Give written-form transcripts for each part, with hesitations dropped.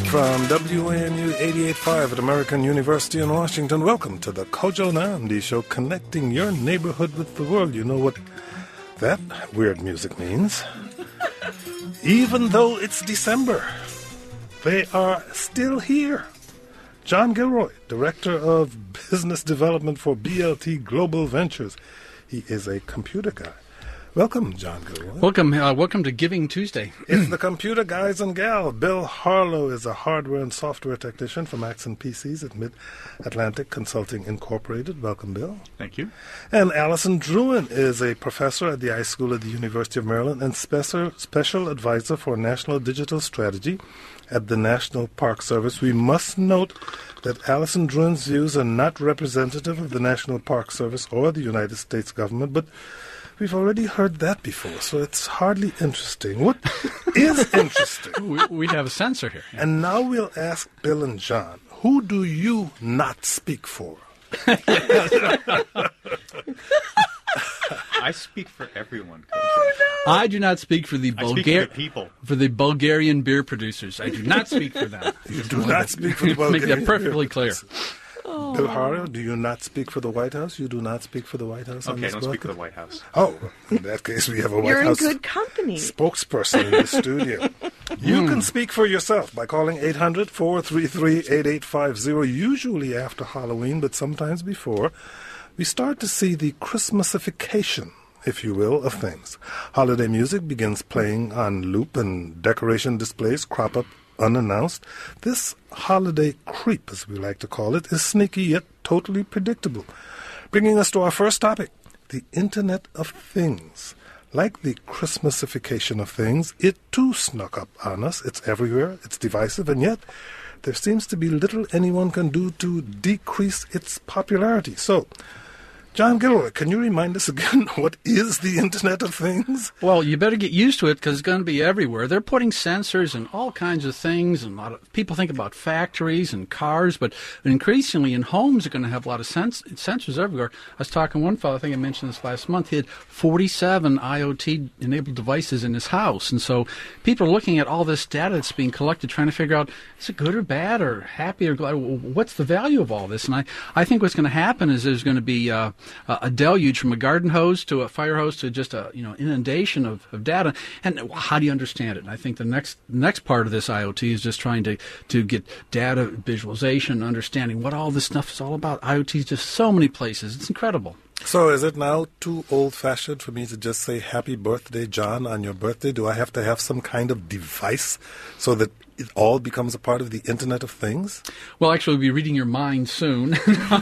From WAMU 88.5 at American University in Washington, welcome to the Kojo Nandi Show, connecting your neighborhood with the world. You know what that weird music means? Even though it's December, they are still here. John Gilroy, Director of Business Development for BLT Global Ventures. He is a computer guy. Welcome, John Gilroy. Welcome to Giving Tuesday. It's the computer guys and gal. Bill Harlow is a hardware and software technician for Macs and PCs at Mid-Atlantic Consulting Incorporated. Welcome, Bill. Thank you. And Allison Druin is a professor at the iSchool at the University of Maryland and special advisor for National Digital Strategy at the National Park Service. We must note that Allison Druin's views are not representative of the National Park Service or the United States government, but we've already heard that before, so it's hardly interesting. What is interesting? We have a censor here. And now we'll ask Bill and John, who do you not speak for? I speak for everyone. I do not speak for the people. For the Bulgarian beer producers. I do not speak for them. You do not speak for the Bulgarian Make that perfectly clear. Bill Harlow, do you not speak for the White House? You do not speak for the White House? Okay, I don't speak for the White House. Oh, in that case, we have a White You're House in good company. spokesperson in the studio. You can speak for yourself by calling 800-433-8850, usually after Halloween, but sometimes before. We start to see the Christmasification, if you will, of things. Holiday music begins playing on loop and decoration displays crop up unannounced. This holiday creep, as we like to call it, is sneaky yet totally predictable. Bringing us to our first topic, the Internet of Things. Like the Christmasification of things, it too snuck up on us. It's everywhere, it's divisive, and yet there seems to be little anyone can do to decrease its popularity. So, John Gilroy, can you remind us again what is the Internet of Things? Well, you better get used to it because it's going to be everywhere. They're putting sensors and all kinds of things, and a lot of people think about factories and cars, but increasingly in homes are going to have a lot of sensors everywhere. I was talking to one fellow, I think I mentioned this last month, he had 47 IoT-enabled devices in his house, and so people are looking at all this data that's being collected, trying to figure out, is it good or bad or happy or glad? What's the value of all this? And I think what's going to happen is there's going to be a deluge from a garden hose to a fire hose to just a inundation of data. And how do you understand it? And I think the next part of this IoT is just trying to get data visualization, understanding what all this stuff is all about. IoT is just so many places. It's incredible. So is it now too old-fashioned for me to just say happy birthday, John, on your birthday? Do I have to have some kind of device so that it all becomes a part of the Internet of Things? Well, actually, we'll be reading your mind soon.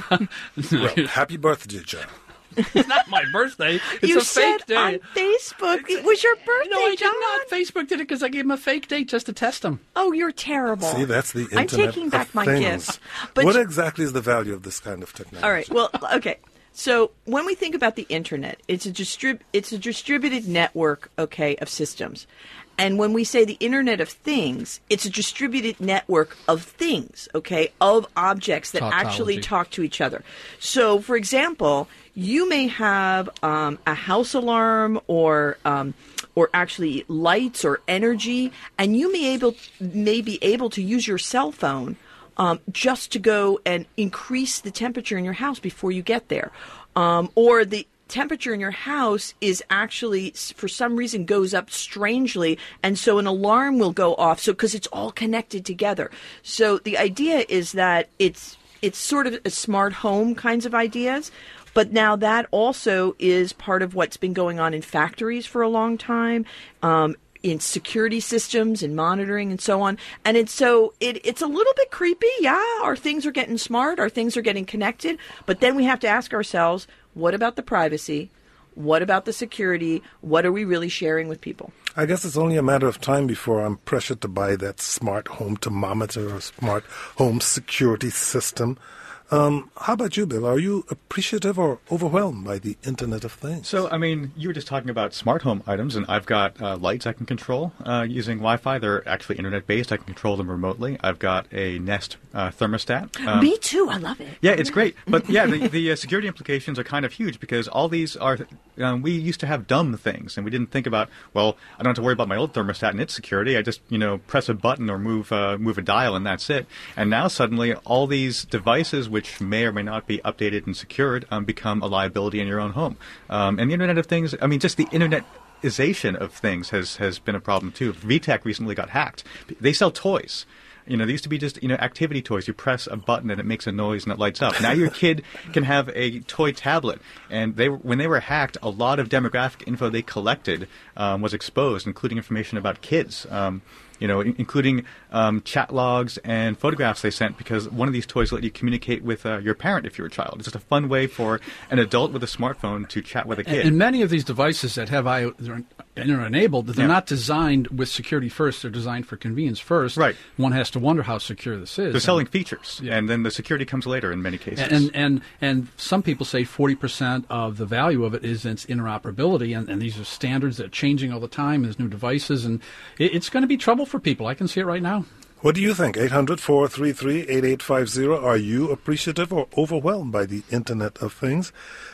Well, happy birthday, John. It's not my birthday. It's you a fake day. on Facebook it was your birthday, No, I John. did not. Facebook did it because I gave him a fake date just to test him. Oh, you're terrible. See, that's the Internet I'm taking back of my Things. gift. But What exactly is the value of this kind of technology? all right. Well, okay. So when we think about the Internet, it's a distributed network, okay, of systems. And when we say the Internet of Things, it's a distributed network of things, okay, of objects that actually talk to each other. So, for example, you may have a house alarm or actually lights or energy, and you may be able to use your cell phone just to go and increase the temperature in your house before you get there. Or the temperature in your house is actually, for some reason, goes up strangely, and so an alarm will go off. So because it's all connected together. So the idea is that it's sort of a smart home kinds of ideas. But now that also is part of what's been going on in factories for a long time, in security systems and monitoring and so on. And it's a little bit creepy. Yeah, our things are getting smart. Our things are getting connected. But then we have to ask ourselves, what about the privacy? What about the security? What are we really sharing with people? I guess it's only a matter of time before I'm pressured to buy that smart home thermometer or smart home security system. How about you, Bill? Are you appreciative or overwhelmed by the Internet of Things? So, I mean, you were just talking about smart home items, and I've got lights I can control using Wi-Fi. They're actually Internet-based. I can control them remotely. I've got a Nest thermostat. Me too. I love it. Yeah, it's great. But, yeah, the security implications are kind of huge because all these are we used to have dumb things, and we didn't think about, well, I don't have to worry about my old thermostat and its security. I just, press a button or move a dial, and that's it. And now suddenly all these devices, which may or may not be updated and secured, become a liability in your own home. And the Internet of Things, just the Internetization of things has been a problem too. VTech recently got hacked. They sell toys. They used to be just, activity toys. You press a button and it makes a noise and it lights up. Now your kid can have a toy tablet. And when they were hacked, a lot of demographic info they collected was exposed, including information about kids. Including chat logs and photographs they sent, because one of these toys let you communicate with your parent if you're a child. It's just a fun way for an adult with a smartphone to chat with a kid. And many of these devices that have Internet-enabled, they're not designed with security first. They're designed for convenience first. Right. One has to wonder how secure this is. They're selling features, and then the security comes later in many cases. And some people say 40% of the value of it is its interoperability, and these are standards that are changing all the time. There's new devices, and it's going to be trouble for people. I can see it right now. What do you think? 800-433-8850. Are you appreciative or overwhelmed by the Internet of Things?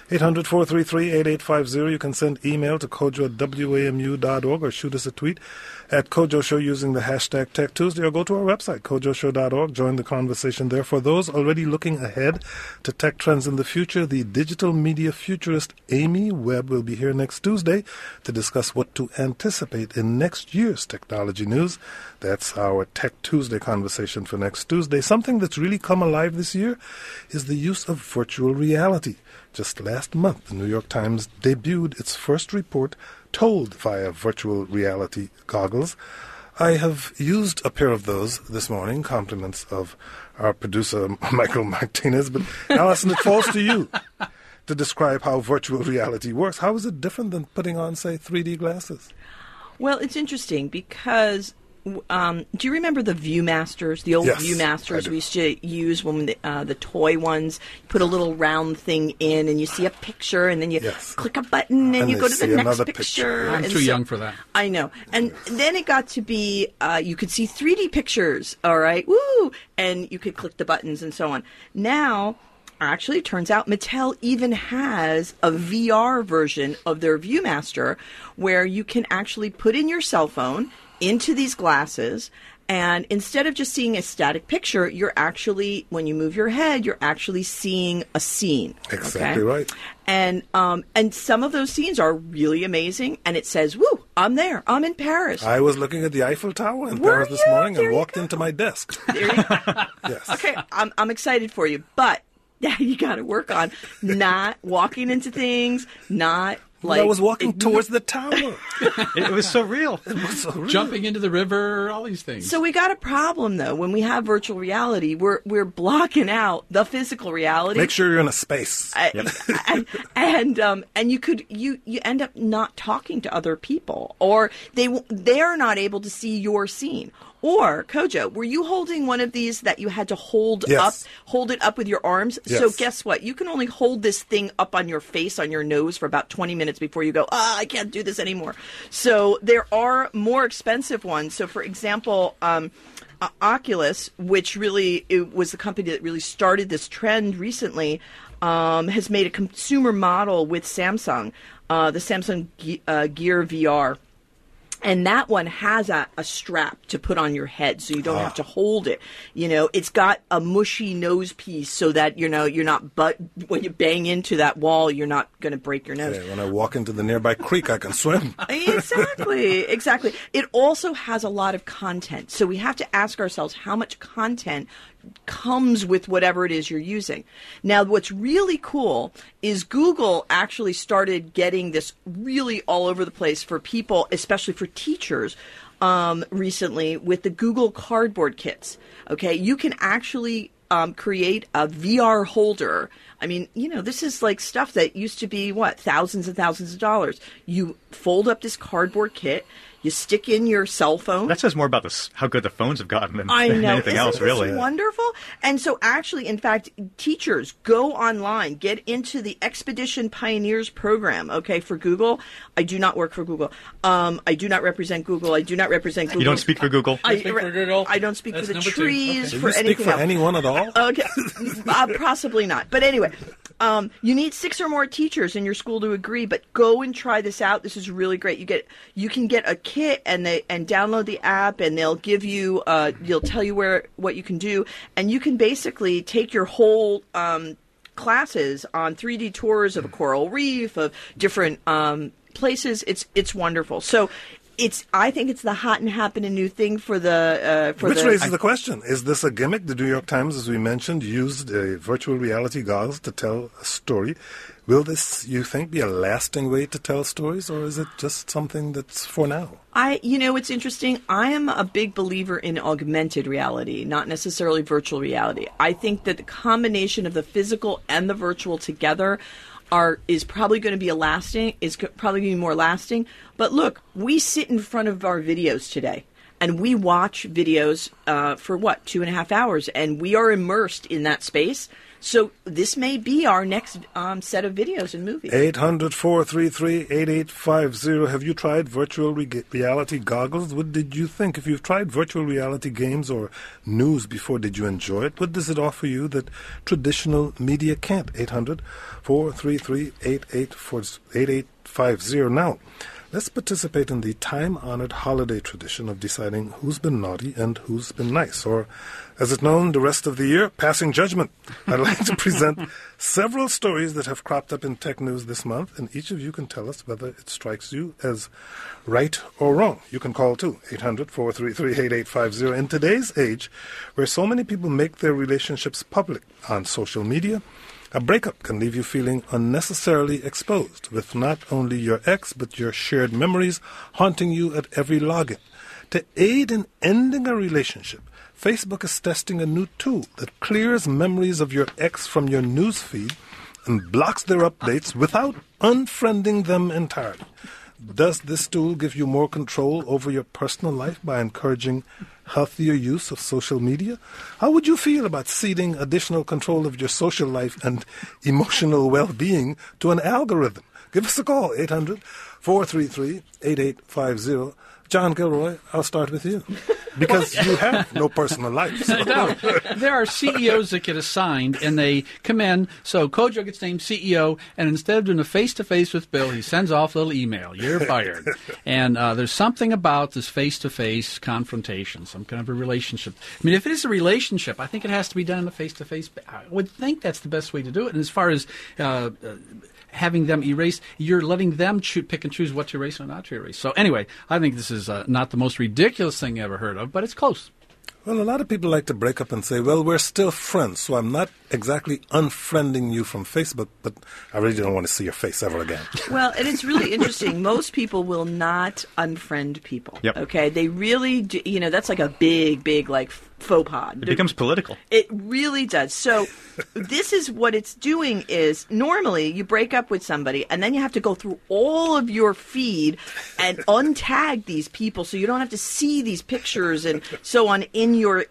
800-433-8850. You can send email to kojo@wamu.org or shoot us a tweet at Kojo Show using the hashtag TechTuesday, or go to our website, kojoshow.org. Join the conversation there. For those already looking ahead to tech trends in the future, the digital media futurist Amy Webb will be here next Tuesday to discuss what to anticipate in next year's technology news. That's our Tech Tuesday conversation for next Tuesday. Something that's really come alive this year is the use of virtual reality. Just last month, the New York Times debuted its first report told via virtual reality goggles. I have used a pair of those this morning, compliments of our producer, Michael Martinez. But Allison, it falls to you to describe how virtual reality works. How is it different than putting on, say, 3D glasses? Well, it's interesting because do you remember the Viewmasters, the old Yes, Viewmasters we used to use when the toy ones? You put a little round thing in and you see a picture, and then you click a button and you go to the next picture. I'm too young for that. I know. And then it got to be you could see 3D pictures, all right, woo, and you could click the buttons and so on. Now, actually, it turns out Mattel even has a VR version of their Viewmaster where you can actually put in your cell phone into these glasses, and instead of just seeing a static picture, you're actually, when you move your head, you're actually seeing a scene. Exactly right. And some of those scenes are really amazing, and it says, woo, I'm there. I'm in Paris. I was looking at the Eiffel Tower in Paris this morning and walked into my desk. There you go. Yes. Okay, I'm excited for you, but you got to work on not walking into things, not like... I was walking towards the tower. It was so real. It was so real. Jumping into the river, all these things. So we got a problem, though. When we have virtual reality, we're blocking out the physical reality. Make sure you're in a space. And you end up not talking to other people, or they are not able to see your scene. Or, Kojo, were you holding one of these that you had to hold it up with your arms? Yes. So guess what? You can only hold this thing up on your face, on your nose for about 20 minutes before you go, I can't do this anymore. So there are more expensive ones. So, for example, Oculus, which really was the company that really started this trend recently, has made a consumer model with Samsung, the Samsung Gear VR. And that one has a strap to put on your head, so you don't have to hold it. It's got a mushy nose piece so that, you're not, when you bang into that wall, you're not going to break your nose. Yeah, when I walk into the nearby creek, I can swim. Exactly. It also has a lot of content. So we have to ask ourselves how much content comes with whatever it is you're using. Now, what's really cool is Google actually started getting this really all over the place for people, especially for teachers, recently with the Google Cardboard kits. Okay, you can actually create a VR holder. I mean, this is like stuff that used to be, thousands and thousands of dollars. You fold up this cardboard kit. You stick in your cell phone. That says more about how good the phones have gotten than anything else, really. Isn't this wonderful? And so actually, in fact, teachers go online, get into the Expedition Pioneers program, okay, for Google. I do not work for Google. I do not represent Google. I do not represent Google. You don't speak for Google? I speak for Google. I don't speak for the trees, Okay. for Do you anything speak for else. anyone at all? Okay, possibly not. But anyway, You need 6 or more teachers in your school to agree, but go and try this out. This is really great. You can get a kit and download the app, and they'll give you they'll tell you what you can do, and you can basically take your whole classes on 3D tours of a coral reef, of different places. It's wonderful. So I think it's the hot and happening new thing for the Which raises the question: is this a gimmick? The New York Times, as we mentioned, used virtual reality goggles to tell a story. Will this, you think, be a lasting way to tell stories, or is it just something that's for now? It's interesting. I am a big believer in augmented reality, not necessarily virtual reality. I think that the combination of the physical and the virtual together is probably going to be more lasting. But look, we sit in front of our videos today, and we watch videos for 2.5 hours, and we are immersed in that space. So this may be our next set of videos and movies. 800-433-8850. Have you tried virtual reality goggles? What did you think? If you've tried virtual reality games or news before, did you enjoy it? What does it offer you that traditional media can't? 800-433-8850. Now, let's participate in the time-honored holiday tradition of deciding who's been naughty and who's been nice, or, as it's known the rest of the year, passing judgment. I'd like to present several stories that have cropped up in tech news this month, and each of you can tell us whether it strikes you as right or wrong. You can call, too, 800-433-8850. In today's age, where so many people make their relationships public on social media, a breakup can leave you feeling unnecessarily exposed, with not only your ex, but your shared memories haunting you at every login. To aid in ending a relationship, Facebook is testing a new tool that clears memories of your ex from your news feed and blocks their updates without unfriending them entirely. Does this tool give you more control over your personal life by encouraging healthier use of social media? How would you feel about ceding additional control of your social life and emotional well-being to an algorithm? Give us a call, 800-433-8850. John Gilroy, I'll start with you, because you have no personal life. So. No, there are CEOs that get assigned, and they come in. So Kojo gets named CEO, and instead of doing a face-to-face with Bill, he sends off a little email. You're fired. And there's something about this face-to-face confrontation, some kind of a relationship. I mean, if it is a relationship, I think it has to be done in a face-to-face. I would think that's the best way to do it. And as far as having them erase, you're letting them pick and choose what to erase or not to erase. So anyway, I think this is not the most ridiculous thing you ever heard of, but it's close. Well, a lot of people like to break up and say, well, we're still friends, so I'm not exactly unfriending you from Facebook, but I really don't want to see your face ever again. Well, and it's really interesting. Most people will not unfriend people. Yep. Okay? They really do, that's like a big, like, faux pas. It becomes political. It really does. So this is what it's doing is normally you break up with somebody and then you have to go through all of your feed and untag these people so you don't have to see these pictures and so on in your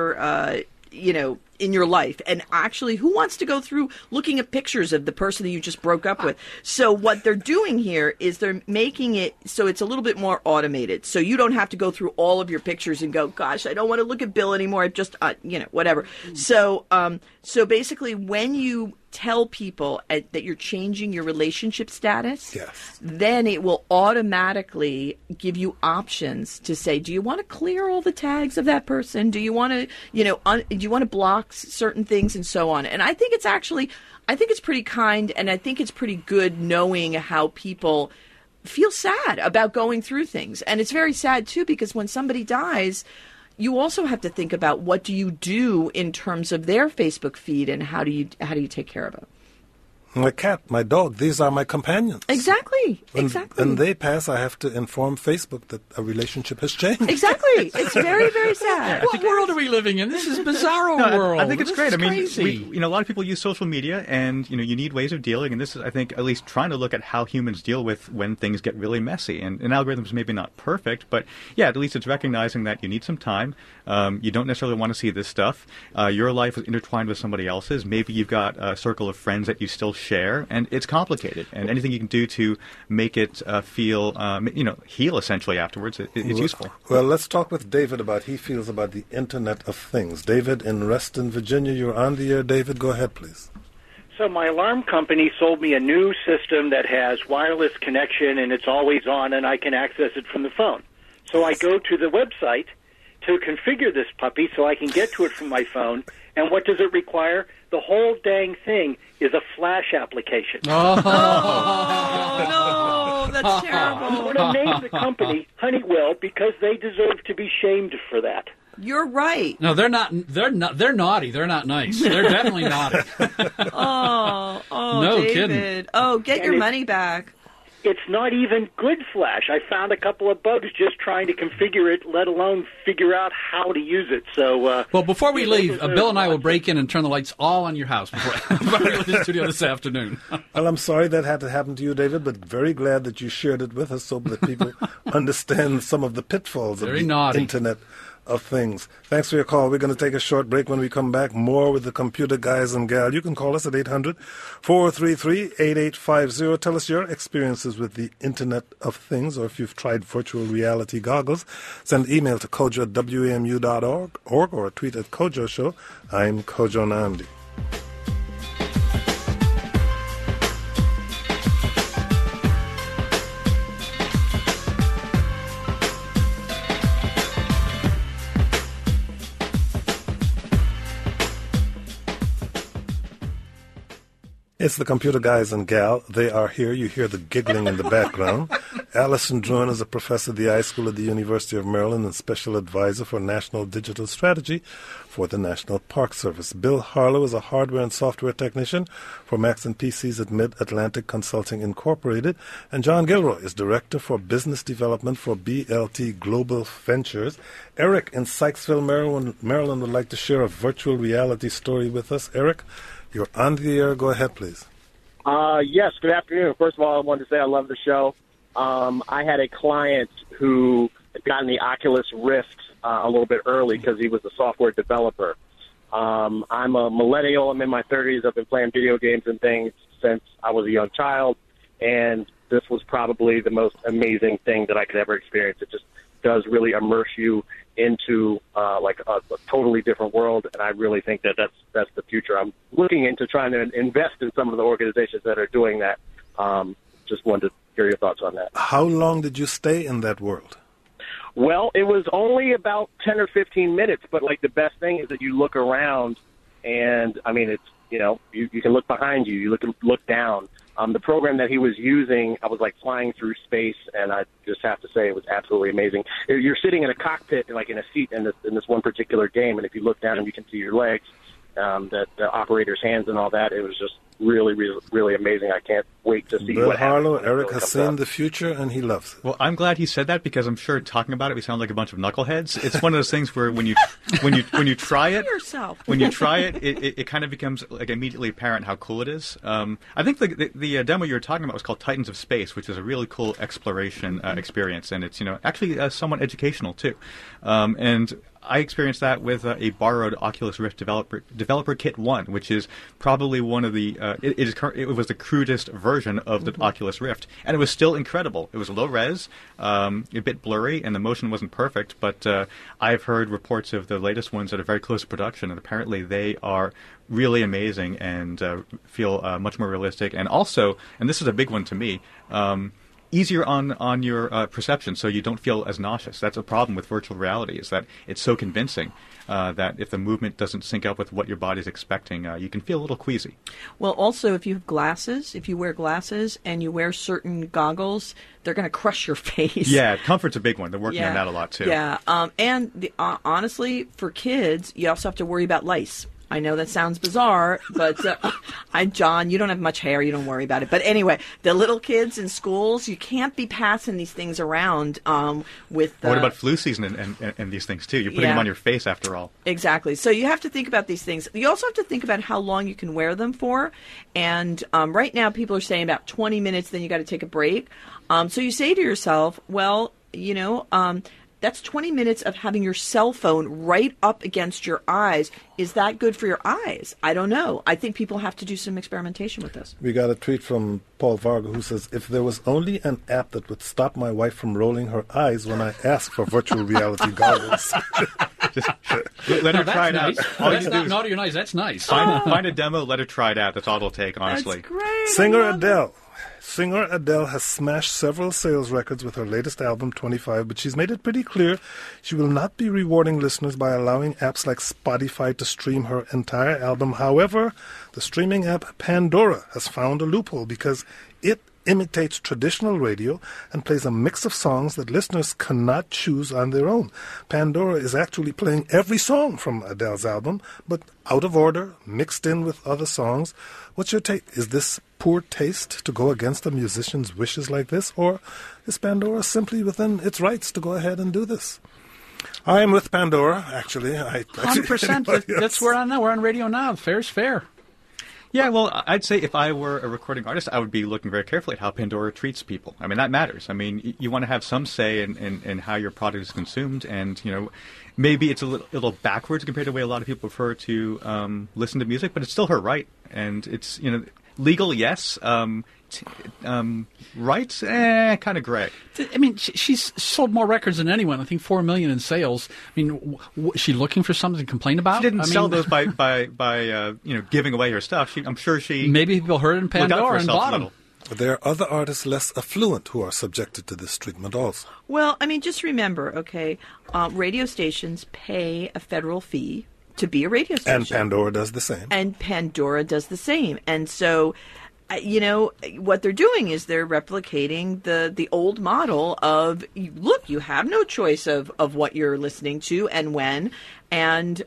life. And actually, who wants to go through looking at pictures of the person that you just broke up with? So what they're doing here is they're making it so it's a little bit more automated. So you don't have to go through all of your pictures and go, gosh, I don't want to look at Bill anymore. I just, whatever. So basically, when you tell people that you're changing your relationship status, yes, then it will automatically give you options to say, do you want to clear all the tags of that person? Do you want to, do you want to block certain things and so on? And I think it's pretty kind, and I think it's pretty good knowing how people feel sad about going through things. And it's very sad, too, because when somebody dies, you also have to think about what do you do in terms of their Facebook feed and how do you take care of it. My cat, my dog, these are my companions. Exactly. When they pass, I have to inform Facebook that a relationship has changed. Exactly. It's very, very sad. What world are we living in? This is a bizarro world. I think it's great. Crazy. A lot of people use social media, and you need ways of dealing. And this is, I think, at least trying to look at how humans deal with when things get really messy. And algorithms maybe not perfect, but yeah, at least it's recognizing that you need some time. You don't necessarily want to see this stuff. Your life is intertwined with somebody else's. Maybe you've got a circle of friends that you still share, and it's complicated. And anything you can do to make it heal essentially afterwards, it's useful. Well, let's talk with David about he feels about the Internet of Things. David in Reston, Virginia, you're on the air. David, go ahead, please. So my alarm company sold me a new system that has wireless connection, and it's always on, and I can access it from the phone. So I go to the website to configure this puppy so I can get to it from my phone. And what does it require? The whole dang thing is a Flash application. Oh, no, that's terrible. I'm going to name the company Honeywell because they deserve to be shamed for that. You're right. No, they're not. They're naughty. They're not nice. They're definitely naughty. Oh, No David. kidding. Oh, get your money back. It's not even good Flash. I found a couple of bugs just trying to configure it, let alone figure out how to use it. So, well, before we leave, Bill and I will break in and turn the lights all on your house before we leave the studio this afternoon. Well, I'm sorry that had to happen to you, David, but very glad that you shared it with us so that people understand some of the pitfalls of the Internet of Things. Thanks for your call. We're going to take a short break. When we come back, more with the computer guys and gal. You can call us at 800-433-8850. Tell us your experiences with the Internet of Things, or if you've tried virtual reality goggles. Send email to kojo at wamu.org or tweet at Kojo Show. I'm Kojo Nnamdi. It's the computer guys and gal. They are here. You hear the giggling in the background. Allison Druin is a professor at the iSchool at the University of Maryland and special advisor for national digital strategy for the National Park Service. Bill Harlow is a hardware and software technician for Macs and PCs at Mid-Atlantic Consulting Incorporated. And John Gilroy is director for business development for BLT Global Ventures. Eric in Sykesville, Maryland would like to share a virtual reality story with us. Eric, you're on the air. Go ahead, please. Yes, good afternoon. First of all, I wanted to say I love the show. I had a client who had gotten the Oculus Rift a little bit early because he was a software developer. I'm a millennial. I'm in my 30s. I've been playing video games and things since I was a young child, and this was probably the most amazing thing that I could ever experience. It just does really immerse you into like a totally different world, and I really think that that's the future. I'm looking into trying to invest in some of the organizations that are doing that. Just wanted to hear your thoughts on that. How long did you stay in that world? Well, it was only about 10 or 15 minutes, but like the best thing is that you look around, and I mean, it's, you know, you can look behind you, you look down. The program that he was using, I was like flying through space, and I just have to say it was absolutely amazing. You're sitting in a cockpit, like in a seat in this one particular game, and if you look down and you can see your legs, the operator's hands and all that, it was just really, really, really amazing. I can't wait to see Bill what Harlow, happens. Eric has seen the future, and he loves it. Well, I'm glad he said that because I'm sure talking about it, we sound like a bunch of knuckleheads. It's one of those things where when you try it, it kind of becomes like immediately apparent how cool it is. I think the demo you were talking about was called Titans of Space, which is a really cool exploration experience, and it's actually somewhat educational too. And I experienced that with a borrowed Oculus Rift Developer Kit 1, which is probably one of the it was the crudest version of the Oculus Rift, and it was still incredible. It was low res, a bit blurry, and the motion wasn't perfect, but I've heard reports of the latest ones that are very close to production, and apparently they are really amazing and feel much more realistic, and also, and this is a big one to me, easier on your perception, so you don't feel as nauseous. That's a problem with virtual reality, is that it's so convincing that if the movement doesn't sync up with what your body's expecting, you can feel a little queasy. Well, also, if you have glasses, if you wear glasses and you wear certain goggles, they're going to crush your face. Yeah, comfort's a big one. They're working on that a lot, too. Yeah, and honestly, for kids, you also have to worry about lice. I know that sounds bizarre, but John, you don't have much hair. You don't worry about it. But anyway, the little kids in schools, you can't be passing these things around with. What about flu season and these things too? You're putting them on your face after all. Exactly. So you have to think about these things. You also have to think about how long you can wear them for. And right now, people are saying about 20 minutes. Then you got to take a break. So you say to yourself, well, that's 20 minutes of having your cell phone right up against your eyes. Is that good for your eyes? I don't know. I think people have to do some experimentation with this. We got a tweet from Paul Varga who says, if there was only an app that would stop my wife from rolling her eyes when I ask for virtual reality goggles. Let her Now, try it that's out. nice. All you That's do not is naughty or nice. That's nice. find a demo, let her try it out. That's all it'll take, honestly. That's great. Singer I love it. Adele. Singer Adele has smashed several sales records with her latest album, 25, but she's made it pretty clear she will not be rewarding listeners by allowing apps like Spotify to stream her entire album. However, the streaming app Pandora has found a loophole because it imitates traditional radio and plays a mix of songs that listeners cannot choose on their own. Pandora is actually playing every song from Adele's album, but out of order, mixed in with other songs. What's your take? Is this poor taste to go against a musician's wishes like this, or is Pandora simply within its rights to go ahead and do this? I am with Pandora, actually. 100%. That's where I'm now. We're on radio now. Fair's fair. Yeah, well, I'd say if I were a recording artist, I would be looking very carefully at how Pandora treats people. I mean, that matters. I mean, you want to have some say in how your product is consumed, and, you know, maybe it's a little backwards compared to the way a lot of people prefer to listen to music, but it's still her right. And it's, you know, legal, yes. Rights, kind of gray. I mean, she's sold more records than anyone. I think 4 million in sales. I mean, is she looking for something to complain about? She didn't sell those by you know, giving away her stuff. I'm sure she maybe people heard it in Pandora and bought them. There are other artists less affluent who are subjected to this treatment also. Well, I mean, just remember, okay, radio stations pay a federal fee to be a radio station. And Pandora does the same. And so, you know, what they're doing is they're replicating the old model of, look, you have no choice of what you're listening to and when. And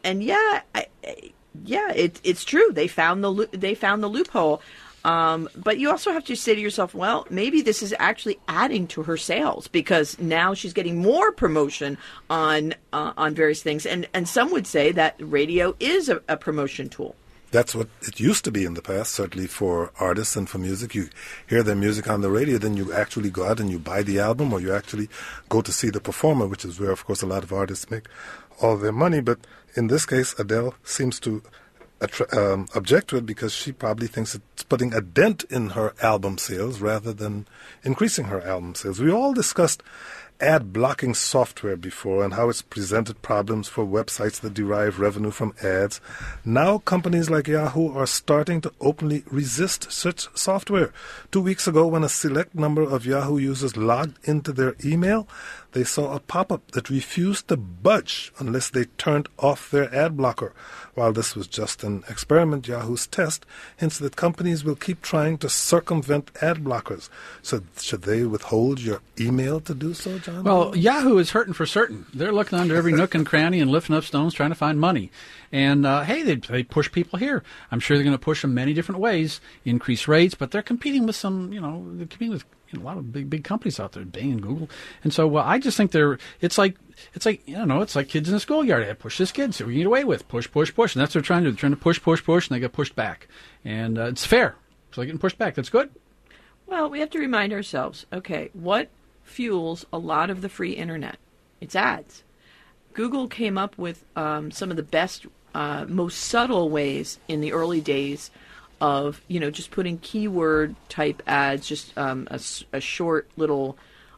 it's true. They found the loophole. But you also have to say to yourself, well, maybe this is actually adding to her sales because now she's getting more promotion on various things. And some would say that radio is a promotion tool. That's what it used to be in the past, certainly for artists and for music. You hear their music on the radio, then you actually go out and you buy the album, or you actually go to see the performer, which is where, of course, a lot of artists make all their money. But in this case, Adele seems to object to it because she probably thinks it's putting a dent in her album sales rather than increasing her album sales. We all discussed ad blocking software before and how it's presented problems for websites that derive revenue from ads. Now companies like Yahoo are starting to openly resist such software. 2 weeks ago, when a select number of Yahoo users logged into their email, they saw a pop-up that refused to budge unless they turned off their ad blocker. While this was just an experiment, Yahoo's test hints that companies will keep trying to circumvent ad blockers. So should they withhold your email to do so, John? Well, Yahoo is hurting for certain. They're looking under every nook and cranny and lifting up stones trying to find money. And, hey, they push people here. I'm sure they're going to push them many different ways, increase rates, but they're competing with some, they're competing with a lot of big companies out there, Bing and Google. And so I just think it's like kids in the schoolyard. Hey, push this kid, see what you get away with. Push. And that's what they're trying to do. They're trying to push, and they get pushed back. And it's fair. So they're getting pushed back. That's good. Well, we have to remind ourselves, okay, what fuels a lot of the free internet? It's ads. Google came up with some of the best, most subtle ways in the early days of, just putting keyword type ads, just a short little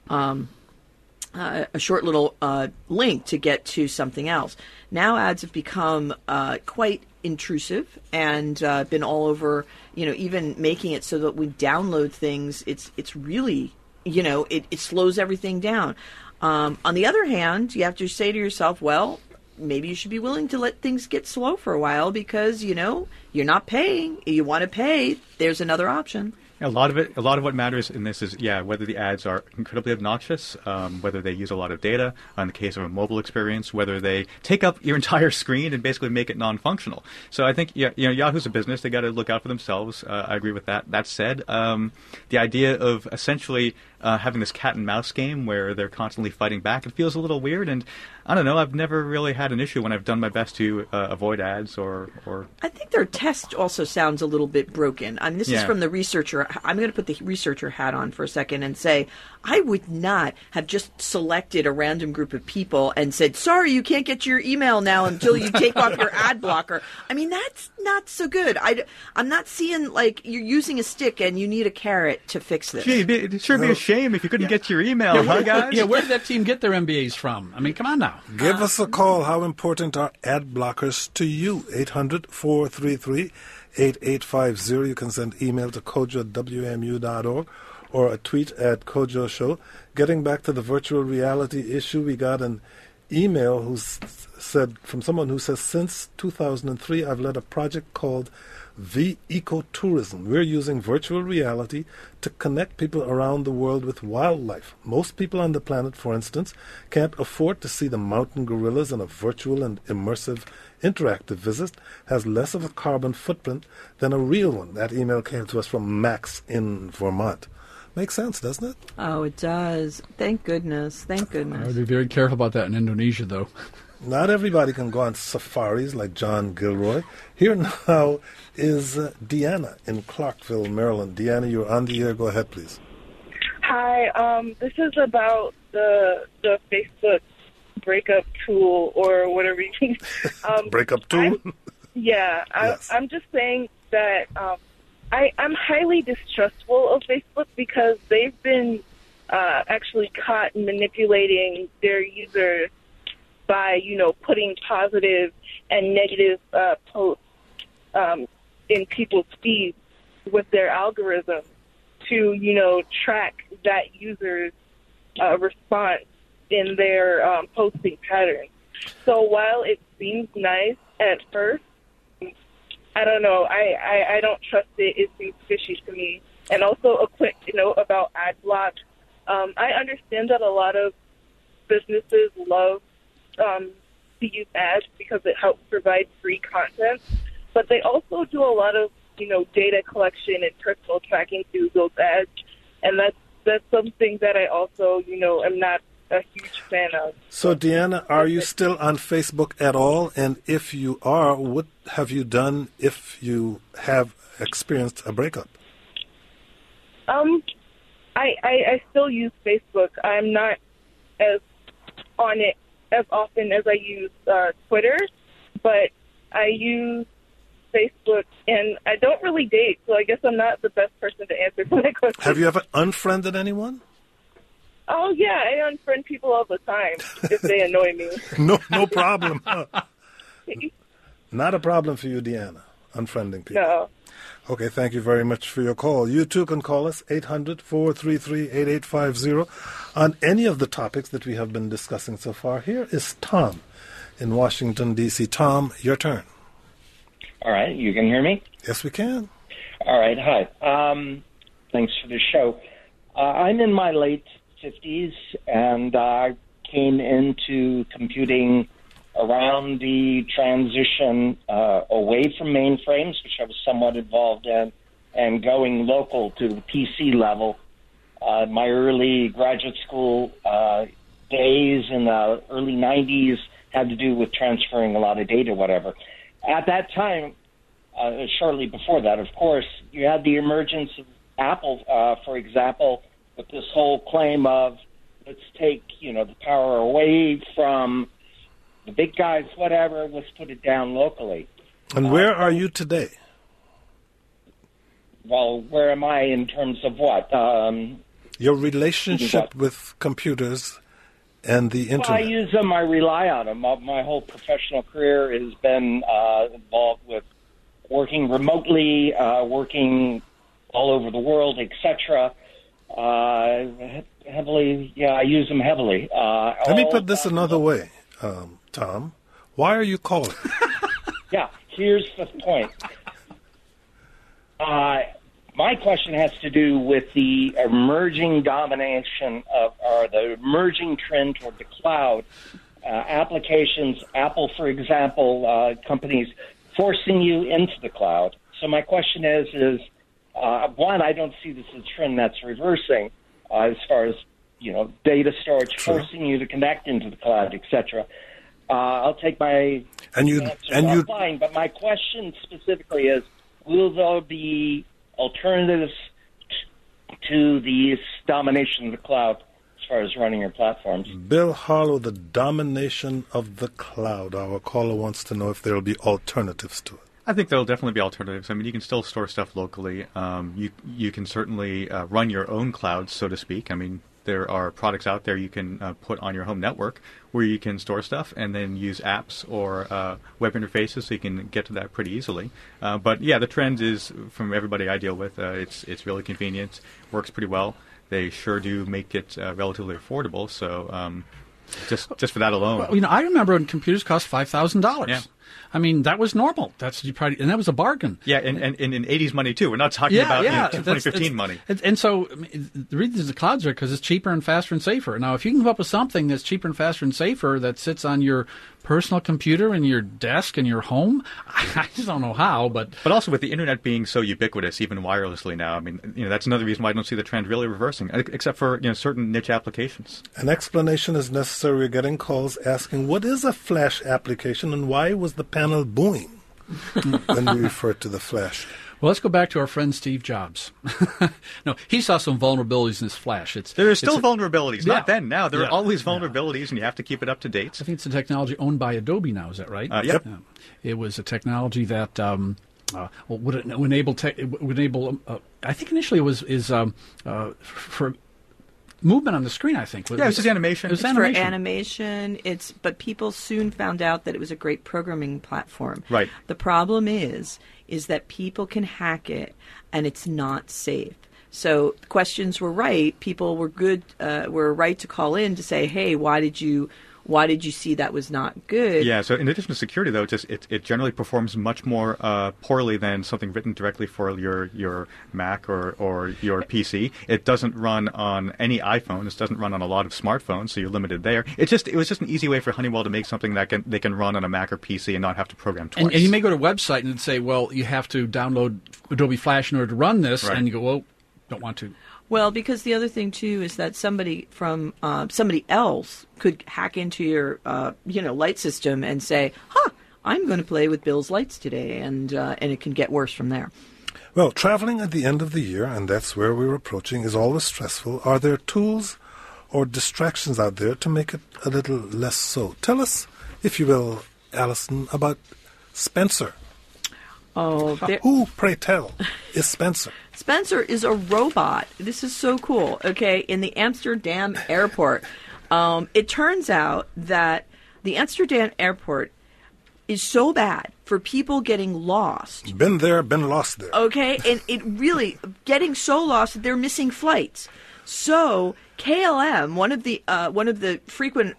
link to get to something else. Now ads have become quite intrusive and been all over, even making it so that we download things. It's really, it slows everything down. On the other hand, you have to say to yourself, well, maybe you should be willing to let things get slow for a while because, you're not paying. You want to pay. There's another option. A lot of what matters in this is, whether the ads are incredibly obnoxious, whether they use a lot of data, in the case of a mobile experience, whether they take up your entire screen and basically make it non-functional. So I think, Yahoo's a business. They got to look out for themselves. I agree with that. That said, the idea of essentially having this cat and mouse game where they're constantly fighting back, it feels a little weird. And I don't know, I've never really had an issue when I've done my best to avoid ads or... I think their test also sounds a little bit broken. I mean, this is from the researcher. I'm going to put the researcher hat on for a second and say, I would not have just selected a random group of people and said, sorry, you can't get your email now until you take off your ad blocker. I mean, that's not so good. I'm not seeing, like, you're using a stick and you need a carrot to fix this. Gee, it sure be a shame if you couldn't get to your email, huh, guys? Yeah, where did that team get their MBAs from? I mean, come on now. Give us a call. How important are ad blockers to you? 800-433-8850. You can send email to kojo@wmu.org or a tweet at Kojo Show. Getting back to the virtual reality issue, we got an email said from someone who says, since 2003, I've led a project called The Ecotourism. We're using virtual reality to connect people around the world with wildlife. Most people on the planet, for instance, can't afford to see the mountain gorillas, and a virtual and immersive interactive visit has less of a carbon footprint than a real one. That email came to us from Max in Vermont. Makes sense, doesn't it? Oh, it does. Thank goodness. Thank I goodness. would be very careful about that in Indonesia, though. Not everybody can go on safaris like John Gilroy. Here now is Deanna in Clarkville, Maryland. Deanna, you're on the air. Go ahead, please. Hi, this is about the Facebook breakup tool or whatever you think. Breakup tool? Yes. I'm just saying that I'm highly distrustful of Facebook because they've been actually caught manipulating their users by, putting positive and negative posts in people's feeds with their algorithm to, track that user's response in their posting pattern. So while it seems nice at first, I don't know. I don't trust it. It seems fishy to me. And also a quick note about ad block. I understand that a lot of businesses love to use ads because it helps provide free content, but they also do a lot of data collection and personal tracking through those ads, and that's something that I also am not a huge fan of. So Deanna, are you still on Facebook at all? And if you are, what have you done if you have experienced a breakup? I still use Facebook. I'm not as on it as often as I use Twitter, but I use Facebook, and I don't really date, so I guess I'm not the best person to answer for that question. Have you ever unfriended anyone? Oh, yeah, I unfriend people all the time if they annoy me. No problem. Not a problem for you, Deanna, unfriending people. No. Okay, thank you very much for your call. You too can call us, 800-433-8850, on any of the topics that we have been discussing so far. Here is Tom in Washington, D.C. Tom, your turn. All right, you can hear me? Yes, we can. All right, hi. Thanks for the show. I'm in my late 50s, and I came into computing around the transition away from mainframes, which I was somewhat involved in, and going local to the PC level. My early graduate school days in the early 90s had to do with transferring a lot of data, whatever. At that time, shortly before that, of course, you had the emergence of Apple, for example, with this whole claim of let's take, the power away from the big guys, whatever, let's put it down locally. And where are you today? Well, where am I in terms of what? Your relationship with computers and the Internet. Well, I use them. I rely on them. My whole professional career has been involved with working remotely, working all over the world, etc. Heavily, I use them heavily. Let me put this another way, Tom. Why are you calling? Yeah, here's the point. My question has to do with the emerging domination of, or the emerging trend toward the cloud. Applications, Apple, for example, companies forcing you into the cloud. So my question is one, I don't see this as a trend that's reversing as far as, data storage, forcing you to connect into the cloud, etc. I'll take my answer offline, but my question specifically is, will there be alternatives to the domination of the cloud as far as running your platforms? Bill Harlow, the domination of the cloud. Our caller wants to know if there will be alternatives to it. I think there'll definitely be alternatives. I mean, you can still store stuff locally. You can certainly run your own clouds, so to speak. I mean, there are products out there you can put on your home network where you can store stuff and then use apps or web interfaces so you can get to that pretty easily. But yeah, the trend is, from everybody I deal with, it's really convenient, works pretty well. They sure do make it relatively affordable. So just for that alone. Well, I remember when computers cost $5,000. Yeah. I mean, that was normal. And that was a bargain. Yeah, and in 80s money, too. We're not talking about 2015 money. And so the reason the clouds are because it's cheaper and faster and safer. Now, if you can come up with something that's cheaper and faster and safer that sits on your personal computer and your desk and your home, I just don't know how. But also with the Internet being so ubiquitous, even wirelessly now, I mean, that's another reason why I don't see the trend really reversing, except for certain niche applications. An explanation is necessary. We're getting calls asking, what is a Flash application and why was the panel booing when we refer to the Flash? Well, let's go back to our friend Steve Jobs. No, he saw some vulnerabilities in his Flash. There are still vulnerabilities. Not then. Now there are always vulnerabilities, and you have to keep it up to date. I think it's a technology owned by Adobe now. Is that right? Yep. It was a technology that would enable. I think initially it was for movement on the screen, I think. It was just animation. It's for animation. But people soon found out that it was a great programming platform. Right. The problem is that people can hack it, and it's not safe. So the questions were right. People were right to call in to say, hey, why did you see that was not good? Yeah, so in addition to security, though, it generally performs much more poorly than something written directly for your Mac or your PC. It doesn't run on any iPhone. It doesn't run on a lot of smartphones, so you're limited there. It was just an easy way for Honeywell to make something that they can run on a Mac or PC and not have to program twice. And you may go to a website and say, well, you have to download Adobe Flash in order to run this, and you go, well, don't want to. Well, because the other thing too is that somebody else could hack into your light system and say, I'm going to play with Bill's lights today, and it can get worse from there. Well, traveling at the end of the year, and that's where we're approaching, is always stressful. Are there tools or distractions out there to make it a little less so? Tell us, if you will, Alison, about Spencer. Oh, who, pray tell, is Spencer? Spencer is a robot. This is so cool. Okay, in the Amsterdam airport, it turns out that the Amsterdam airport is so bad for people getting lost. Been there, been lost there. Okay, and it really getting so lost that they're missing flights. So KLM, one of the frequent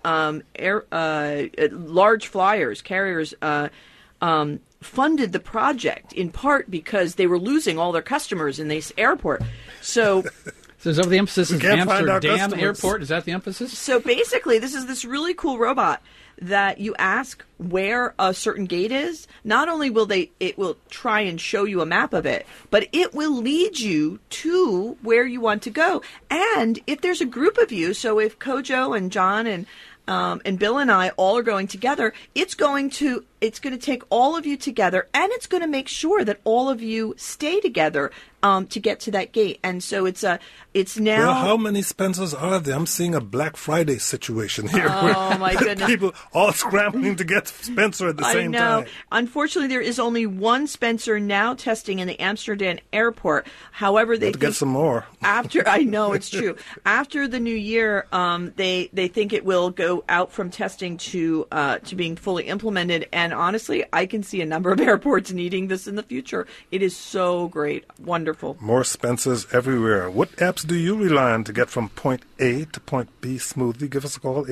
large flyers carriers. Funded the project in part because they were losing all their customers in this airport. So is that the emphasis? Is Amsterdam Airport? Is that the emphasis? So basically, this is this really cool robot that you ask where a certain gate is. Not only will it will try and show you a map of it, but it will lead you to where you want to go. And if there's a group of you, so if Kojo and John and Bill and I all are going together, it's going to take all of you together, and it's going to make sure that all of you stay together to get to that gate. And so it's now. Well, how many Spencers are there? I'm seeing a Black Friday situation here. Oh my goodness! People all scrambling to get Spencer at the same time. I know. Unfortunately, there is only one Spencer now testing in the Amsterdam airport. However, they get some more. I know it's true. After the new year, they think it will go out from testing to being fully implemented. And honestly, I can see a number of airports needing this in the future. It is so great, wonderful. More Spencers everywhere. What apps do you rely on to get from point A to point B smoothly? Give us a call,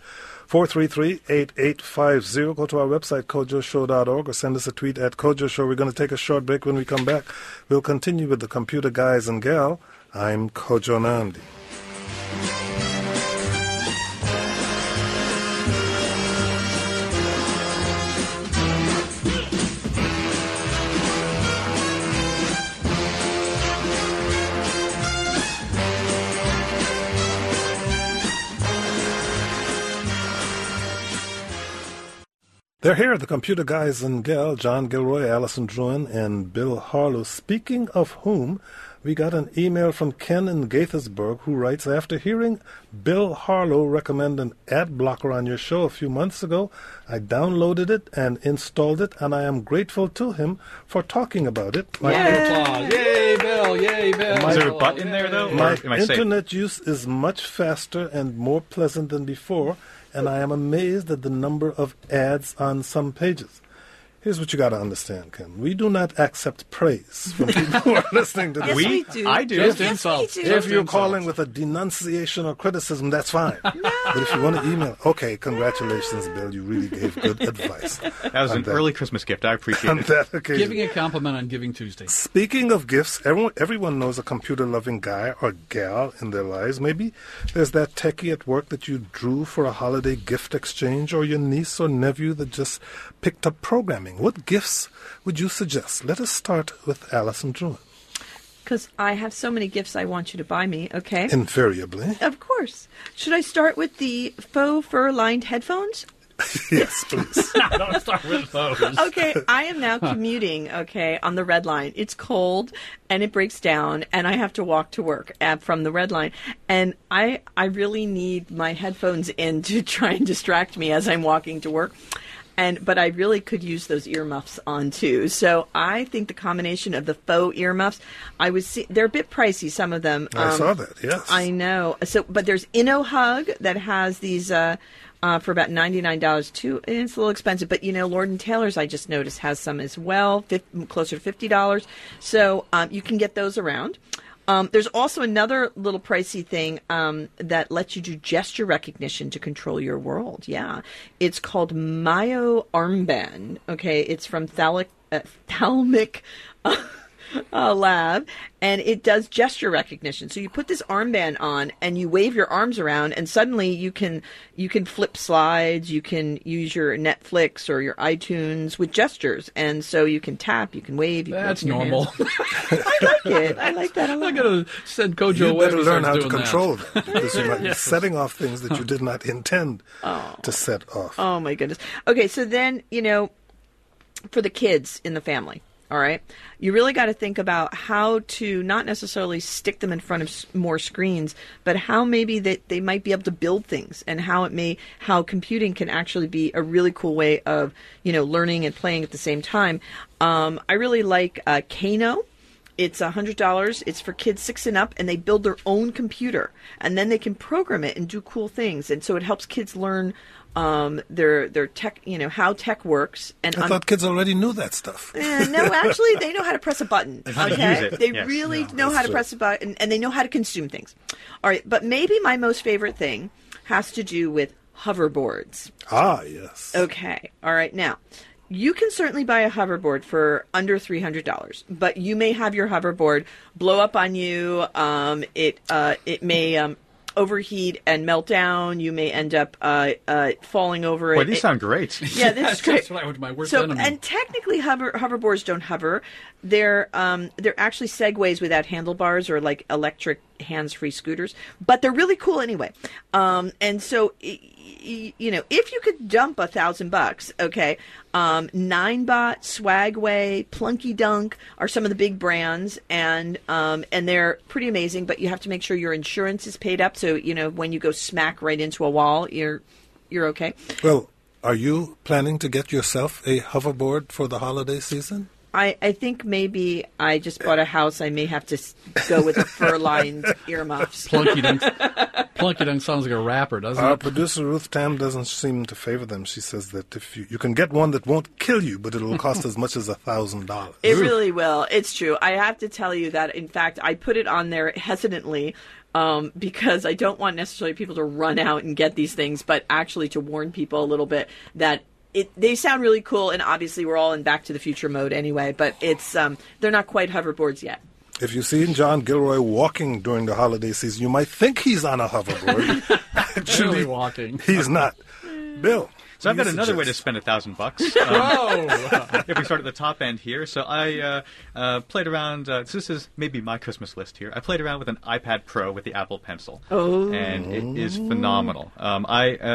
800-433-8850. Go to our website, kojoshow.org, or send us a tweet at Kojo Show. We're going to take a short break. When we come back, we'll continue with the Computer Guys and Gal. I'm Kojo Nandi. They're here, the Computer Guys and Gal, John Gilroy, Alison Drouin, and Bill Harlow, speaking of whom We got an email from Ken in Gaithersburg who writes, after hearing Bill Harlow recommend an ad blocker on your show a few months ago, I downloaded it and installed it, and I am grateful to him for talking about it. Applause. Yay, Bill. Yay, Bill. Is there a butt in there, though? My Or am I safe? internet use is much faster and more pleasant than before, and I am amazed at the number of ads on some pages. Here's what you got to understand, Ken. We do not accept praise from people who are listening to this. Yes, we do. I do. Just Yes, insults. we do. If Just you're insults. calling with a denunciation or criticism, that's fine. But if you want to email, okay, congratulations, Bill. You really gave good advice. That was an early Christmas gift. I appreciate On it. that occasion. Giving a compliment on Giving Tuesday. Speaking of gifts, everyone knows a computer-loving guy or gal in their lives. Maybe there's that techie at work that you drew for a holiday gift exchange, or your niece or nephew that just picked up programming. What gifts would you suggest? Let us start with Alison Druin. Because I have so many gifts I want you to buy me, okay? Invariably. Of course. Should I start with the faux fur-lined headphones? Yes, please. Don't start with those. Okay, I am now commuting, okay, on the Red Line. It's cold, and it breaks down, and I have to walk to work from the Red Line. And I really need my headphones in to try and distract me as I'm walking to work. But I really could use those earmuffs on too. So I think the combination of the faux earmuffs, they're a bit pricey, some of them. I saw that, yes. I know. So, but there's InnoHug that has these for about $99 too. It's a little expensive, but Lord & Taylor's, I just noticed, has some as well, closer to $50. So you can get those around. There's also another little pricey thing that lets you do gesture recognition to control your world. Yeah. It's called Myo Armband. Okay. It's from Thalmic Lab, and it does gesture recognition. So you put this armband on and you wave your arms around, and suddenly you can flip slides, you can use your Netflix or your iTunes with gestures, and so you can tap, you can wave. You can That's open your normal. hands. I like it. I like that a lot. I'm going to send Kojo You away. better if he learn starts how to doing that. control that, because you might be setting off things that you did not intend to set off. Oh my goodness. Okay, so then, for the kids in the family, all right, you really got to think about how to not necessarily stick them in front of more screens, but how maybe that they might be able to build things, and how computing can actually be a really cool way of, learning and playing at the same time. I really like Kano. It's $100. It's for kids 6 and up, and they build their own computer, and then they can program it and do cool things. And so it helps kids learn their tech, how tech works. And I thought kids already knew that stuff. no, actually, they know how to press a button. And how to okay? use it, They yes. really No, know that's how to true. press a button, and they know how to consume things. All right, but maybe my most favorite thing has to do with hoverboards. Ah, yes. Okay. All right. Now, you can certainly buy a hoverboard for under $300, but you may have your hoverboard blow up on you. It may overheat and melt down. You may end up falling over Boy, it. these sound great. Yeah, this is great. That's what I would my worst So, enemy. and technically, hoverboards don't hover. They're actually Segways without handlebars, or like electric hands-free scooters. But they're really cool anyway. And so, if you could dump $1,000, okay, Ninebot, Swagway, Plunky Dunk are some of the big brands, and they're pretty amazing. But you have to make sure your insurance is paid up, so when you go smack right into a wall, you're okay. Well, are you planning to get yourself a hoverboard for the holiday season? I think maybe I just bought a house. I may have to go with the fur-lined earmuffs. Plunky Dunk sounds like a rapper, doesn't Our it? producer Ruth Tam doesn't seem to favor them. She says that if you can get one that won't kill you, but it'll cost as much as $1,000. It really will. It's true. I have to tell you that, in fact, I put it on there hesitantly because I don't want necessarily people to run out and get these things, but actually to warn people a little bit that they sound really cool, and obviously we're all in Back to the Future mode anyway, but it's they're not quite hoverboards yet. If you see John Gilroy walking during the holiday season, you might think he's on a hoverboard. Really Actually, walking. he's not. Bill. So I've you got another way to suggest. spend $1,000. Whoa! If we start at the top end here, so I played around. This is maybe my Christmas list here. I played around with an iPad Pro with the Apple Pencil, and it is phenomenal.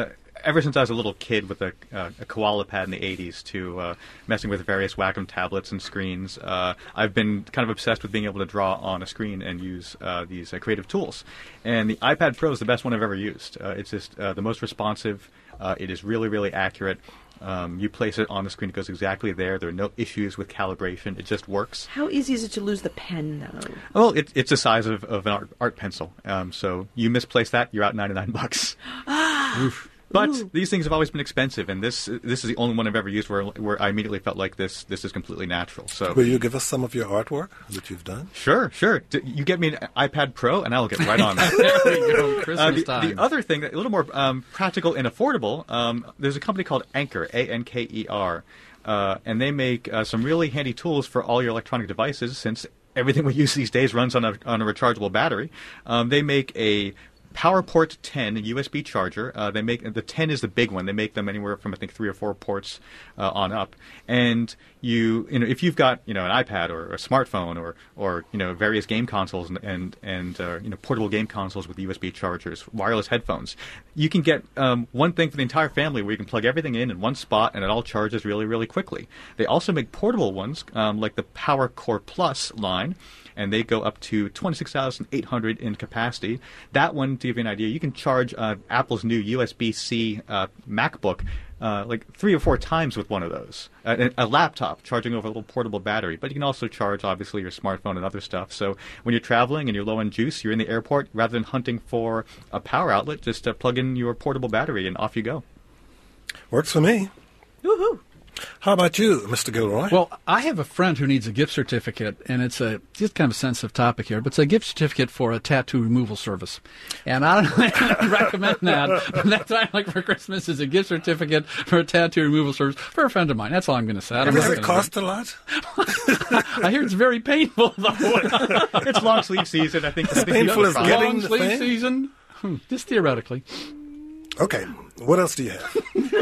ever since I was a little kid with a koala pad in the 80s to messing with various Wacom tablets and screens, I've been kind of obsessed with being able to draw on a screen and use these creative tools. And the iPad Pro is the best one I've ever used. It's just the most responsive. It is really, really accurate. You place it on the screen, it goes exactly there. There are no issues with calibration. It just works. How easy is it to lose the pen, though? Well, it's the size of an art pencil. So you misplace that, you're out $99. Oof. But these things have always been expensive, and this is the only one I've ever used where I immediately felt like this is completely natural. So, will you give us some of your artwork that you've done? Sure. You get me an iPad Pro, and I'll get right on that. There you go, Christmas time. The other thing, a little more practical and affordable, there's a company called Anker, Anker, and they make some really handy tools for all your electronic devices, since everything we use these days runs on a rechargeable battery. They make a PowerPort 10 USB charger. They make the 10 is the big one. They make them anywhere from I think 3 or 4 ports on up. And you know if you've got an iPad or a smartphone or various game consoles and portable game consoles with USB chargers, wireless headphones, you can get one thing for the entire family where you can plug everything in one spot and it all charges really, really quickly. They also make portable ones like the PowerCore Plus line. And they go up to 26,800 in capacity. That one, to give you an idea, you can charge Apple's new USB-C MacBook like 3 or 4 times with one of those. A laptop charging over a little portable battery. But you can also charge, obviously, your smartphone and other stuff. So when you're traveling and you're low on juice, you're in the airport, rather than hunting for a power outlet, just plug in your portable battery and off you go. Works for me. Woohoo! How about you, Mr. Gilroy? Well, I have a friend who needs a gift certificate, and it's just kind of a sensitive topic here, but it's a gift certificate for a tattoo removal service. And I don't recommend that. But that's what I like for Christmas is a gift certificate for a tattoo removal service for a friend of mine. That's all I'm going to say. Does it cost a lot? I hear it's very painful, though. It's long sleeve season. I think painful as getting long the sleeve thing? season? Just theoretically. Okay, what else do you have?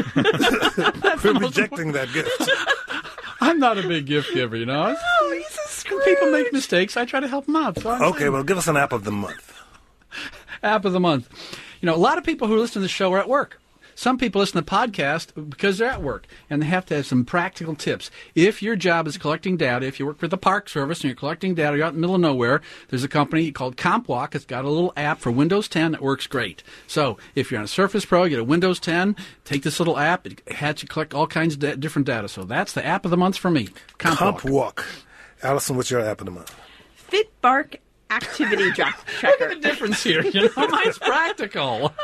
We're rejecting that gift. I'm not a big gift giver, Oh, he's a Scrooge. People make mistakes. I try to help them out. So Okay, well, give us an app of the month. App of the month. A lot of people who listen to the show are at work. Some people listen to the podcast because they're at work, and they have to have some practical tips. If your job is collecting data, if you work for the Park Service and you're collecting data, you're out in the middle of nowhere, there's a company called CompWalk. It's got a little app for Windows 10 that works great. So if you're on a Surface Pro, you get a Windows 10, take this little app. It has you collect all kinds of different data. So that's the app of the month for me, CompWalk. CompWalk. Allison, what's your app of the month? FitBark Activity Tracker. Look at the difference here. Mine's practical.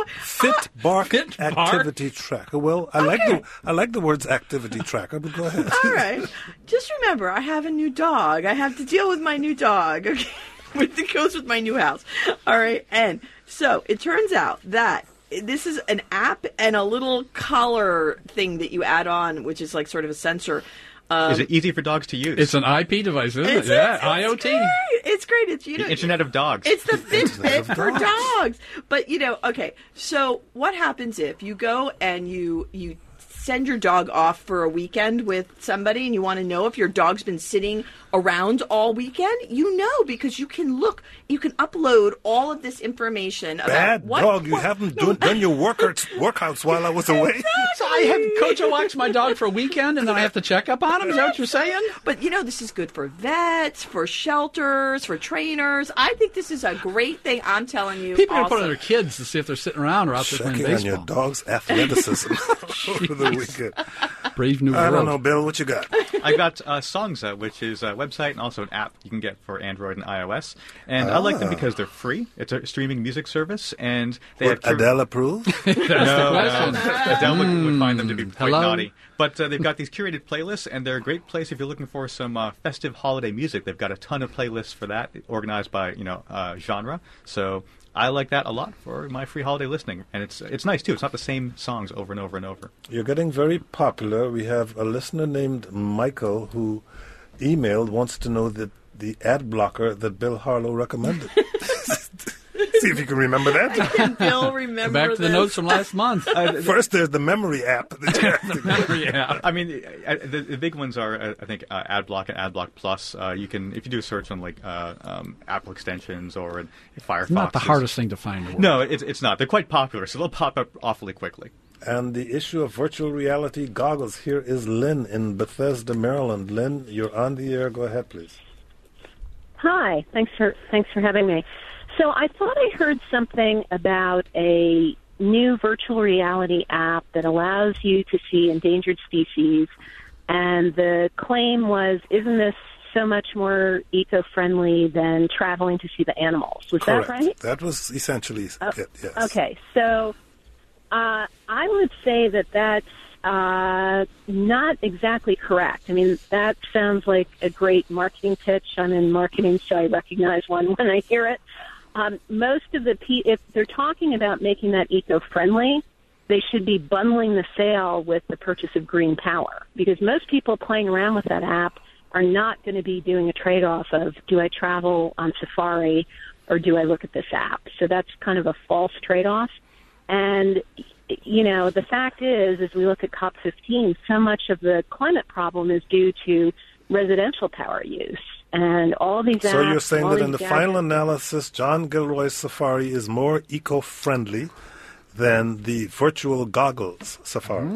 FitBark Activity Tracker. Well, I like the words activity tracker, but go ahead. All right. Just remember, I have a new dog. I have to deal with my new dog. Okay, it goes with my new house. All right, and so it turns out that this is an app and a little collar thing that you add on, which is like sort of a sensor. Is it easy for dogs to use? It's an IP device, isn't it? Yeah, IoT. It's great. It's the Internet of Dogs. It's the Fitbit for dogs. But okay. So what happens if you go and you send your dog off for a weekend with somebody, and you want to know if your dog's been sitting around all weekend? Because you can upload all of this information about Bad dog, you haven't done your workouts while I was away. Exactly. So I have Kojo walks my dog for a weekend, and then I have to check up on him? Is that what you're saying? But, this is good for vets, for shelters, for trainers. I think this is a great thing. I'm telling you. People are going to put on their kids to see if they're sitting around or out there playing Checking baseball. on your dog's athleticism over the weekend. Brave new world. I don't know, Bill, what you got? I got Songza, which is a website and also an app you can get for Android and iOS. And I like them because they're free. It's a streaming music service, and they have Adele approved? No, Adele would find them to be quite Hello? naughty. But they've got these curated playlists, and they're a great place if you're looking for some festive holiday music. They've got a ton of playlists for that, organized by genre. So I like that a lot for my free holiday listening, and it's nice too. It's not the same songs over and over and over. You're getting very popular. We have a listener named Michael who wants to know the ad blocker that Bill Harlow recommended. See if you can remember that. Can Bill remember Back to the notes from last month. First, there's the memory app. Yeah. I mean, the big ones are, I think, AdBlock and AdBlock Plus. You can, if you do a search on like Apple extensions or Firefox. Not the hardest thing to find. No, it's not. They're quite popular, so they'll pop up awfully quickly. and the issue of virtual reality goggles. Here is Lynn in Bethesda, Maryland. Lynn, you're on the air. Go ahead, please. Hi. Thanks for having me. So I thought I heard something about a new virtual reality app that allows you to see endangered species, and the claim was, isn't this so much more eco-friendly than traveling to see the animals? Was Correct. That right? That was essentially it, yes. Okay, so I would say that that's not exactly correct. I mean, that sounds like a great marketing pitch. I'm in marketing, so I recognize one when I hear it. Most of the if they're talking about making that eco-friendly, they should be bundling the sale with the purchase of green power, because most people playing around with that app are not going to be doing a trade-off of, do I travel on Safari or do I look at this app? So that's kind of a false trade-off. And, you know, the fact is, as we look at COP15, so much of the climate problem is due to residential power use. And all these apps, so you're saying that in the gadgets, final analysis, John Gilroy's Safari is more eco-friendly than the virtual goggles Safari.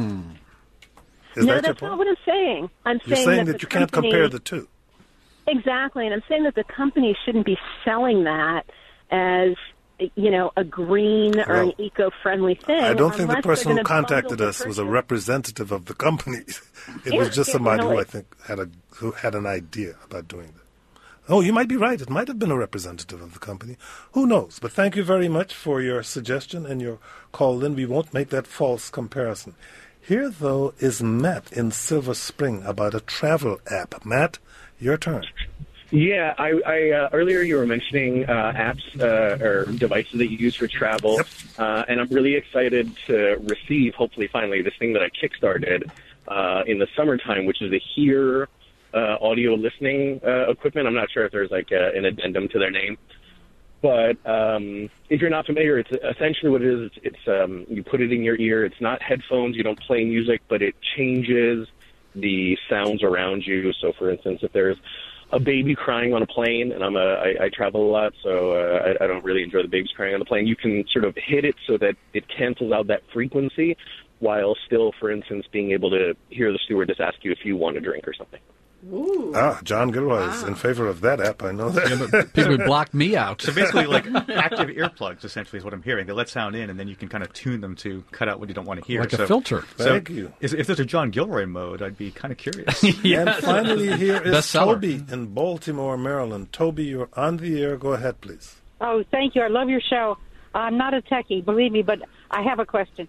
Is no, that that's your not point? what I'm saying. You're saying that the you can't company, compare the two. Exactly, and I'm saying that the company shouldn't be selling that as, you know, a green or an eco-friendly thing. I don't think the unless person they're who gonna contacted bundle us the was a purchase. representative of the company. It was just somebody no, who I think who had an idea about doing that. Oh, you might be right. It might have been a representative of the company. Who knows? But thank you very much for your suggestion and your call, Lynn. We won't make that false comparison. Here, though, is Matt in Silver Spring about a travel app. Matt, your turn. Yeah, I earlier you were mentioning apps or devices that you use for travel, and I'm really excited to receive, hopefully finally, this thing that I kickstarted in the summertime, which is the Hear audio listening equipment. I'm not sure if there's like an addendum to their name, but if you're not familiar, it's essentially what it is. It's you put it in your ear. It's not headphones. You don't play music, but it changes the sounds around you. So, for instance, if there's a baby crying on a plane, and I travel a lot, so I don't really enjoy the babies crying on the plane. You can sort of hit it so that it cancels out that frequency, while still, for instance, being able to hear the stewardess ask you if you want a drink or something. Ooh. John Gilroy is in favor of that app. I know that. Yeah, but people would block me out. So basically, like active earplugs, essentially, is what I'm hearing. They let sound in, and then you can kind of tune them to cut out what you don't want to hear. Like a filter. Thank you. If there's a John Gilroy mode, I'd be kind of curious. And finally, here is Bestseller. Toby in Baltimore, Maryland. Toby, you're on the air. Go ahead, please. Oh, thank you. I love your show. I'm not a techie, believe me, but I have a question.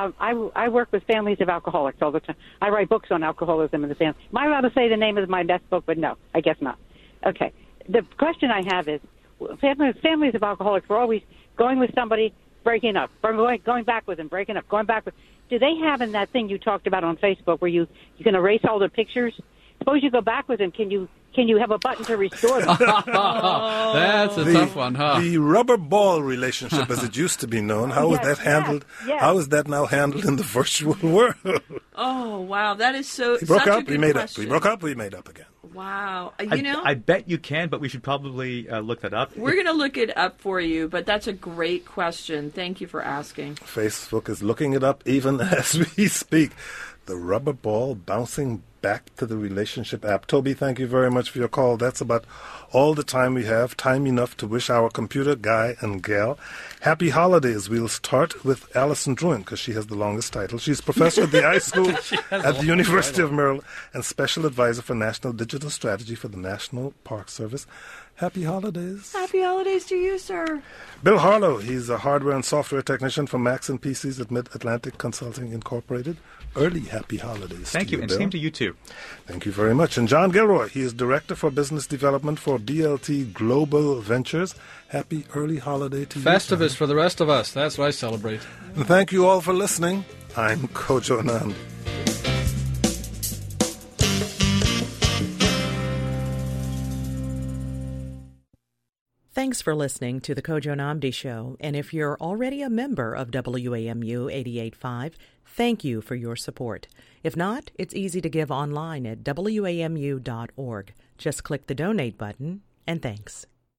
I work with families of alcoholics all the time. I write books on alcoholism in the family. Am I allowed to say the name of my best book? But no, I guess not. Okay. The question I have is, families of alcoholics, we're always going with somebody, breaking up, going back with them, breaking up, going back with. Do they have in that thing you talked about on Facebook where you can erase all the pictures? Suppose you go back with them. Can you have a button to restore them? That's a tough one, huh? The rubber ball relationship, as it used to be known, how is that handled? yes. How is that now handled in the virtual world? Oh, wow. That is so. We broke such a up, good we made question. up. We broke up, we made up again. Wow. I bet you can, but we should probably look that up. We're going to look it up for you, but that's a great question. Thank you for asking. Facebook is looking it up even as we speak. The rubber ball bouncing back to the relationship app. Toby, thank you very much for your call. That's about all the time we have. Time enough to wish our computer guy and gal happy holidays. We'll start with Alison Druin because she has the longest title. She's professor at the iSchool at the University of Maryland and special advisor for National Digital Strategy for the National Park Service. Happy holidays. Happy holidays to you, sir. Bill Harlow, he's a hardware and software technician for Macs and PCs at Mid-Atlantic Consulting Incorporated. Early happy holidays. Thank you, and Bill. same to you too. Thank you very much. And John Gilroy, he is Director for Business Development for BLT Global Ventures. Happy early holiday to you. Festivus for the rest of us. That's what I celebrate. And thank you all for listening. I'm Kojo Nandi. Thanks for listening to the Kojo Namdi Show. And if you're already a member of WAMU 88.5, thank you for your support. If not, it's easy to give online at WAMU.org. Just click the donate button, and thanks.